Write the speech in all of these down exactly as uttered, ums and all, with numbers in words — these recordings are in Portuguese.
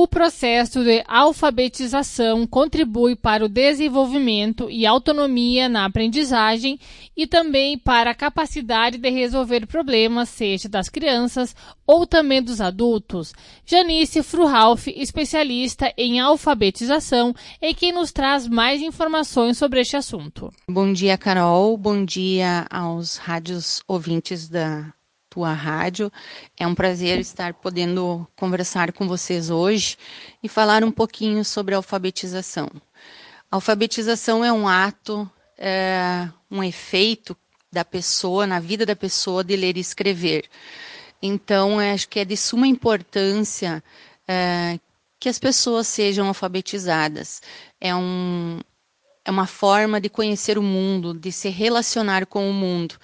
O processo de alfabetização contribui para o desenvolvimento e autonomia na aprendizagem e também para a capacidade de resolver problemas, seja das crianças ou também dos adultos. Janice Fruhalf, especialista em alfabetização, é quem nos traz mais informações sobre este assunto. Bom dia, Carol. Bom dia aos rádios ouvintes da tua rádio. É um prazer estar podendo conversar com vocês hoje e falar um pouquinho sobre a alfabetização. A alfabetização é um ato, é, um efeito da pessoa, na vida da pessoa, de ler e escrever. Então, acho que é de suma importância é, que as pessoas sejam alfabetizadas. É, um, é uma forma de conhecer o mundo, de se relacionar com o mundo.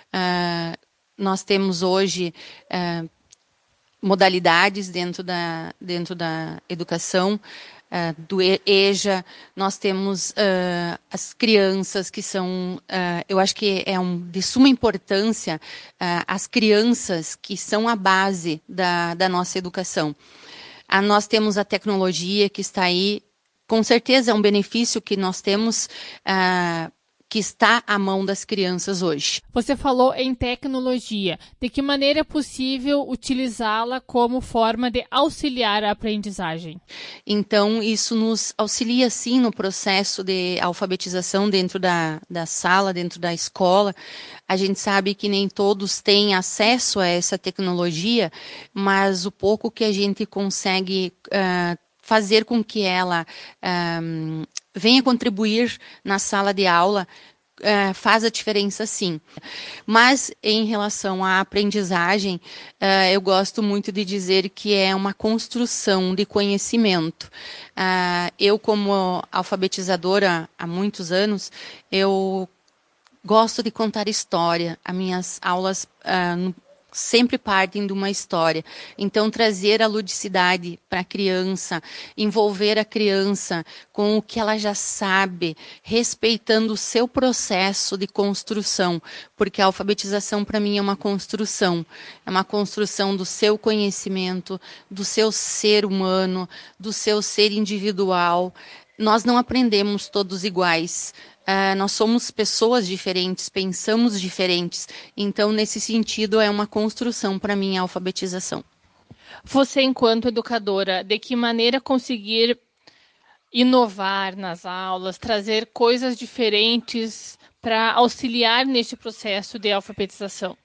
É, Nós temos hoje uh, modalidades dentro da, dentro da educação, uh, do E J A, nós temos uh, as crianças que são, uh, eu acho que é um, de suma importância, uh, as crianças que são a base da, da nossa educação. Uh, nós temos a tecnologia que está aí, com certeza é um benefício que nós temos uh, que está à mão das crianças hoje. Você falou em tecnologia. De que maneira é possível utilizá-la como forma de auxiliar a aprendizagem? Então, isso nos auxilia, sim, no processo de alfabetização dentro da, da sala, dentro da escola. A gente sabe que nem todos têm acesso a essa tecnologia, mas o pouco que a gente consegue uh, fazer com que ela um, venha contribuir na sala de aula, uh, faz a diferença, sim. Mas, em relação à aprendizagem, uh, eu gosto muito de dizer que é uma construção de conhecimento. Uh, eu, como alfabetizadora há muitos anos, eu gosto de contar história. As minhas aulas uh, no sempre partem de uma história. Então, trazer a ludicidade para a criança, envolver a criança com o que ela já sabe, respeitando o seu processo de construção, porque a alfabetização, para mim, é uma construção. É uma construção do seu conhecimento, do seu ser humano, do seu ser individual. Nós não aprendemos todos iguais. Uh, nós somos pessoas diferentes, pensamos diferentes. Então, nesse sentido, é uma construção para mim a alfabetização. Você, enquanto educadora, de que maneira conseguir inovar nas aulas, trazer coisas diferentes para auxiliar neste processo de alfabetização?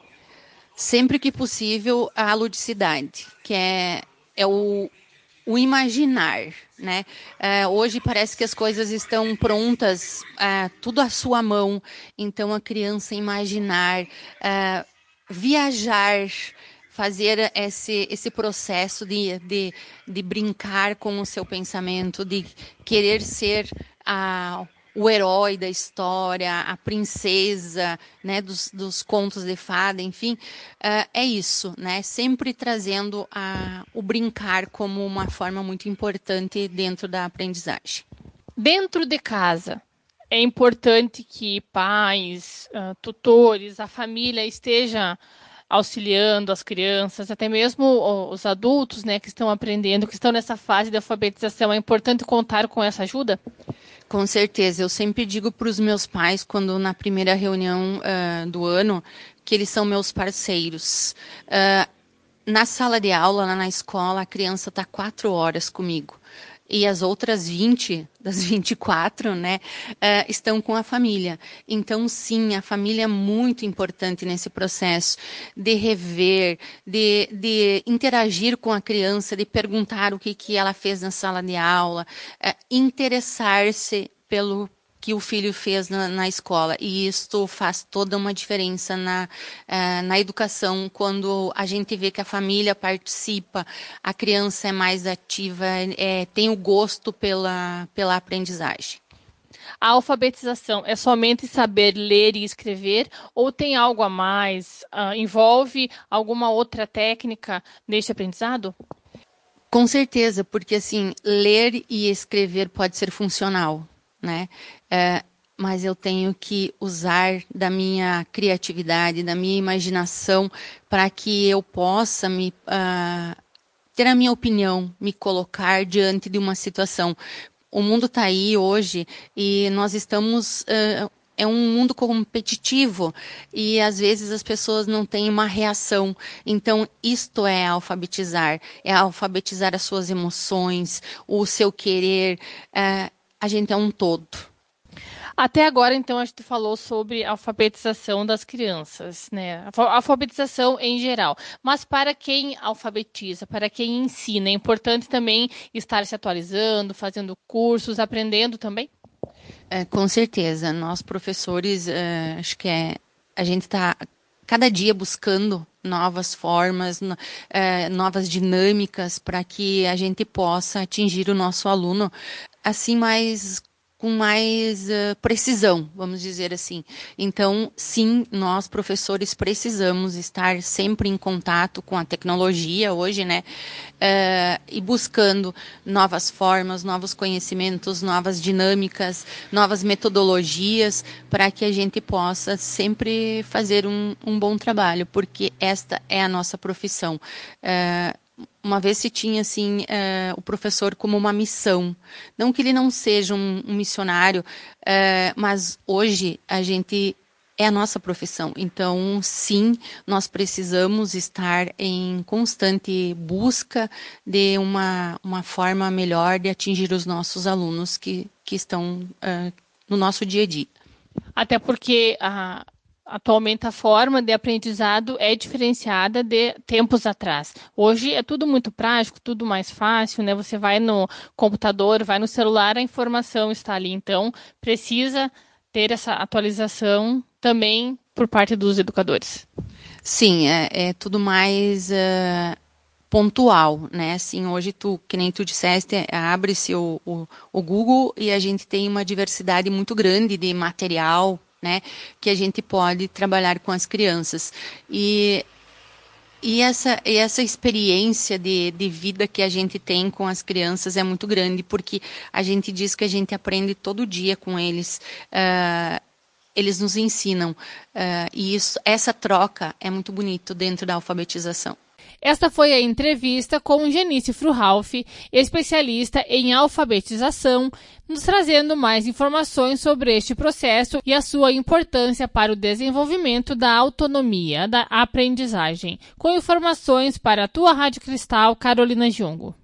Sempre que possível, a ludicidade, que é, é o o imaginar, né? Uh, hoje parece que as coisas estão prontas, uh, tudo à sua mão. Então, a criança imaginar, uh, viajar, fazer esse, esse processo de, de, de brincar com o seu pensamento, de querer ser a o herói da história, a princesa, né, dos, dos contos de fada, enfim, uh, é isso, né, sempre trazendo a, o brincar como uma forma muito importante dentro da aprendizagem. Dentro de casa, é importante que pais, uh, tutores, a família esteja auxiliando as crianças, até mesmo os adultos, né, que estão aprendendo, que estão nessa fase de alfabetização. É importante contar com essa ajuda? Com certeza. Eu sempre digo para os meus pais, quando na primeira reunião uh, do ano, que eles são meus parceiros. Uh, na sala de aula, lá na escola, a criança está quatro horas comigo. E as outras vinte, das vinte e quatro, né, uh, estão com a família. Então, sim, a família é muito importante nesse processo de rever, de, de interagir com a criança, de perguntar o que, que ela fez na sala de aula, uh, interessar-se pelo que o filho fez na, na escola. E isto faz toda uma diferença na, uh, na educação, quando a gente vê que a família participa, a criança é mais ativa, é, tem o gosto pela, pela aprendizagem. A alfabetização é somente saber ler e escrever ou tem algo a mais? Uh, envolve alguma outra técnica neste aprendizado? Com certeza, porque assim, ler e escrever pode ser funcional, né? É, mas eu tenho que usar da minha criatividade, da minha imaginação, para que eu possa me uh, ter a minha opinião, me colocar diante de uma situação. O mundo está aí hoje e nós estamos... Uh, é um mundo competitivo e às vezes as pessoas não têm uma reação. Então, isto é alfabetizar. É alfabetizar as suas emoções, o seu querer. Uh, a gente é um todo. Até agora, então, a gente falou sobre a alfabetização das crianças, né? A alfabetização em geral. Mas para quem alfabetiza, para quem ensina, é importante também estar se atualizando, fazendo cursos, aprendendo também? É, com certeza. Nós, professores, é, acho que é, a gente está cada dia buscando novas formas, no, é, novas dinâmicas para que a gente possa atingir o nosso aluno assim mais com mais uh, precisão, vamos dizer assim. Então, sim, nós professores precisamos estar sempre em contato com a tecnologia hoje, né? Uh, e buscando novas formas, novos conhecimentos, novas dinâmicas, novas metodologias para que a gente possa sempre fazer um, um bom trabalho, porque esta é a nossa profissão. Uh, Uma vez se tinha assim uh, o professor como uma missão, não que ele não seja um, um missionário, uh, mas hoje a gente é a nossa profissão. Então, sim, nós precisamos estar em constante busca de uma, uma forma melhor de atingir os nossos alunos que, que estão uh, no nosso dia a dia. Até porque a atualmente a forma de aprendizado é diferenciada de tempos atrás. Hoje é tudo muito prático, tudo mais fácil, né? Você vai no computador, vai no celular, a informação está ali. Então, precisa ter essa atualização também por parte dos educadores. Sim, é, é tudo mais uh, pontual, né? Assim, hoje tu, que nem tu disseste, abre-se o, o, o Google e a gente tem uma diversidade muito grande de material, né, que a gente pode trabalhar com as crianças. E, e, essa, e essa experiência de, de vida que a gente tem com as crianças é muito grande, porque a gente diz que a gente aprende todo dia com eles. Uh, eles nos ensinam. Uh, e isso, essa troca é muito bonito dentro da alfabetização. Esta foi a entrevista com Genice Fruhalf, especialista em alfabetização, nos trazendo mais informações sobre este processo e a sua importância para o desenvolvimento da autonomia da aprendizagem. Com informações para a tua Rádio Cristal, Carolina Giongo.